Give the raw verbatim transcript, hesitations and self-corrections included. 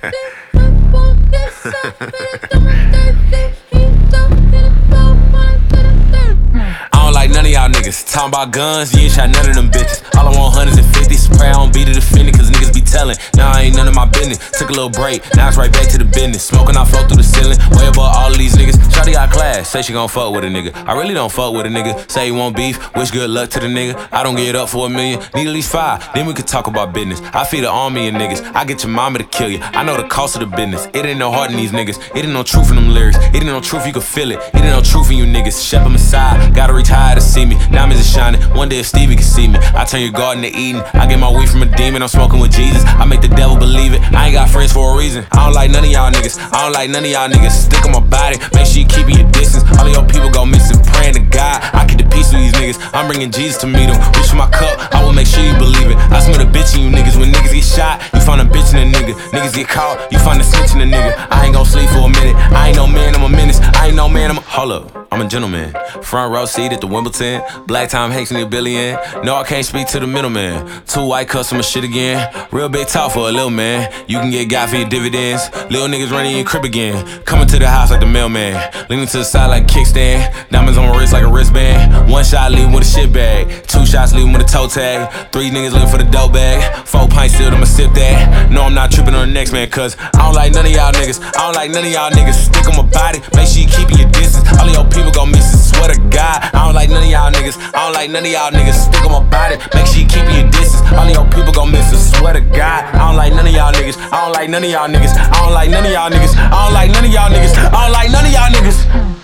I don't like none of y'all niggas. Talking about guns, you ain't shot none of them bitches. All I want hundreds and fifties. Pray I don't be to defend it, cause niggas be telling. Now I ain't none of my business. Took a little break, now it's right back to the business. Smoking, I flow through the ceiling. Way above all of these niggas. Shawty got class, say she gon' fuck with a nigga. I really don't fuck with a nigga. Say he want beef, wish good luck to the nigga. I don't get up for a million, need at least five. Then we could talk about business. I feed an army of niggas. I get your mama to kill you. I know the cost of the business. It ain't no heart in these niggas. It ain't no truth in them lyrics. It ain't no truth, you can feel it. It ain't no truth in you niggas. Shep them aside, gotta reach high to see me. Diamonds are shining, one day if Stevie can see me. I turn your garden to Eden. I get my weed from a demon, I'm smoking with Jesus. I make the devil believe it. I ain't got friends for a reason. I don't like none of y'all niggas. I don't like none of y'all niggas. Stick on my body, make sure you keep your distance. All of your people go missing, praying to God. I keep the peace with these niggas. I'm bringing Jesus to meet them. Reach for my cup, I will make sure you believe it. I smell the bitch in you niggas. When niggas get shot, you find a bitch in a nigga. Niggas get caught, you find a snitch in a nigga. I ain't gon' sleep for a minute. I ain't no man, I'm a menace. I ain't no man, I'm a... Hold up, I'm a gentleman. Front row seat at the Wimbledon. Black Tom Hanks in the billion. No, I can't speak to the middleman. Two white customer shit again. Real big talk for a little man. You can get got for your dividends. Little niggas running your crib again. Coming to the house like the mailman. Leaning to the side like a kickstand. Diamonds on my wrist like a wristband. One shot leave with a shit bag. Two shots leave with a toe tag. Three niggas looking for the dope bag. Four pints still, I'ma sip that. No, I'm not tripping on the next man, cause I don't like none of y'all niggas. I don't like none of y'all niggas. Stick on my body, make sure you keepin' your distance. All of your people gon' miss it, swear to God. I don't like none of y'all niggas. I don't like none of y'all niggas. Stick on my body, make sure you keepin' your distance. All of your people gon' miss it, swear to God. I don't like none of y'all niggas. I don't like none of y'all niggas. I don't like none of y'all niggas. I don't like none of y'all niggas. I don't like none of y'all niggas.